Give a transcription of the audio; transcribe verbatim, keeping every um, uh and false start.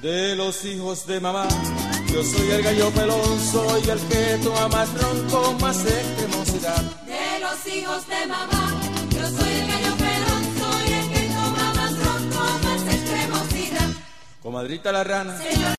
De los hijos de mamá, yo soy el gallo pelón, soy el que toma más ron con más extremosidad. De los hijos de mamá, yo soy el gallo pelón, soy el que toma más ron con más extremosidad. Comadrita la rana, Señor.